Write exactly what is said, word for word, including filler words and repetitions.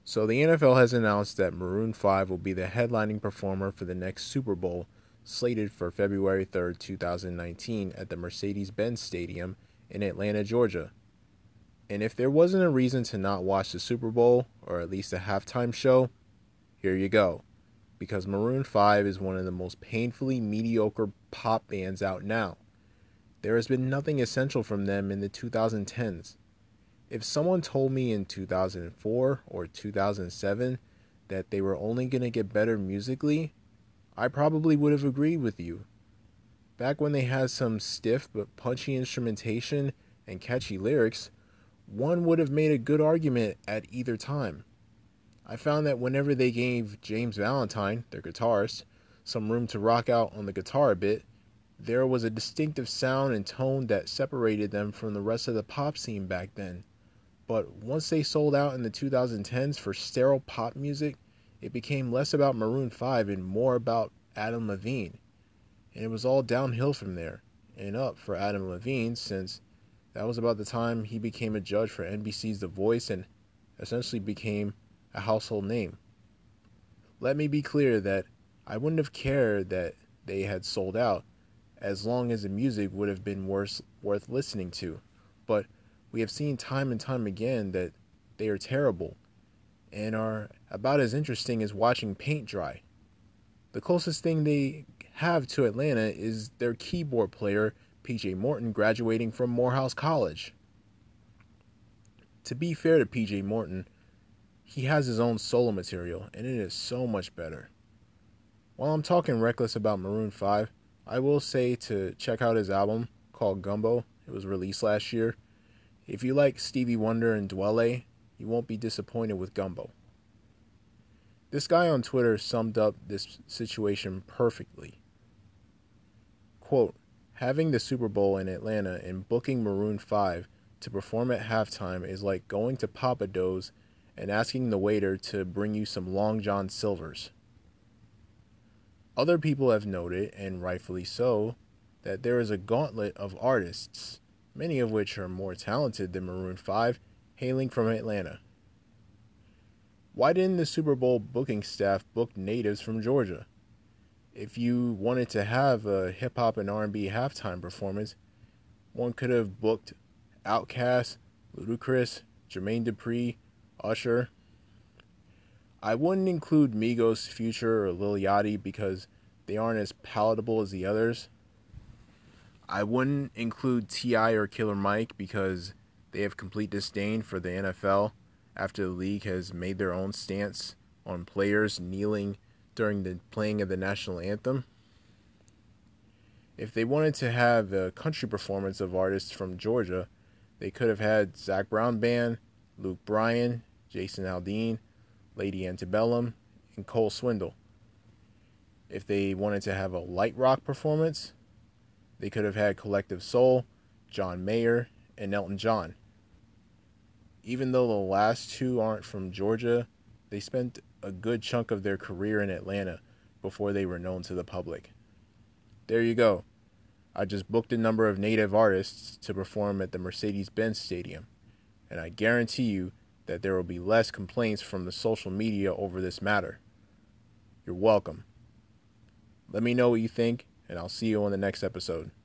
So the N F L has announced that Maroon five will be the headlining performer for the next Super Bowl, slated for February third, twenty nineteen at the Mercedes-Benz Stadium in Atlanta, Georgia. And if there wasn't a reason to not watch the Super Bowl, or at least a halftime show, here you go. Because Maroon five is one of the most painfully mediocre pop bands out now. There has been nothing essential from them in the twenty tens. If someone told me in two thousand four or two thousand seven that they were only going to get better musically, I probably would have agreed with you. Back when they had some stiff but punchy instrumentation and catchy lyrics, one would have made a good argument at either time. I found that whenever they gave James Valentine, their guitarist, some room to rock out on the guitar a bit, there was a distinctive sound and tone that separated them from the rest of the pop scene back then. But once they sold out in the twenty tens for sterile pop music, it became less about Maroon five and more about Adam Levine. And it was all downhill from there, and up for Adam Levine, since that was about the time he became a judge for N B C's The Voice and essentially became a household name. Let me be clear that I wouldn't have cared that they had sold out, as long as the music would have been worth, worth listening to. But we have seen time and time again that they are terrible and are about as interesting as watching paint dry. The closest thing they have to Atlanta is their keyboard player, P J Morton, graduating from Morehouse College. To be fair to P J Morton, he has his own solo material, and it is so much better. While I'm talking reckless about Maroon five, I will say to check out his album called Gumbo. It was released last year. If you like Stevie Wonder and Dwele, you won't be disappointed with Gumbo. This guy on Twitter summed up this situation perfectly. Quote, having the Super Bowl in Atlanta and booking Maroon five to perform at halftime is like going to Papa Do's and asking the waiter to bring you some Long John Silvers. Other people have noted, and rightfully so, that there is a gauntlet of artists, many of which are more talented than Maroon five, hailing from Atlanta. Why didn't the Super Bowl booking staff book natives from Georgia? If you wanted to have a hip-hop and R and B halftime performance, one could have booked Outkast, Ludacris, Jermaine Dupri, Usher. I wouldn't include Migos, Future, or Lil Yachty because they aren't as palatable as the others. I wouldn't include T I or Killer Mike because they have complete disdain for the N F L after the league has made their own stance on players kneeling during the playing of the national anthem. If they wanted to have a country performance of artists from Georgia, they could have had Zac Brown Band, Luke Bryan, Jason Aldean, Lady Antebellum, and Cole Swindle. If they wanted to have a light rock performance, they could have had Collective Soul, John Mayer, and Elton John. Even though the last two aren't from Georgia, they spent a good chunk of their career in Atlanta before they were known to the public. There you go. I just booked a number of native artists to perform at the Mercedes-Benz Stadium, and I guarantee you that there will be less complaints from the social media over this matter. You're welcome. Let me know what you think, and I'll see you on the next episode.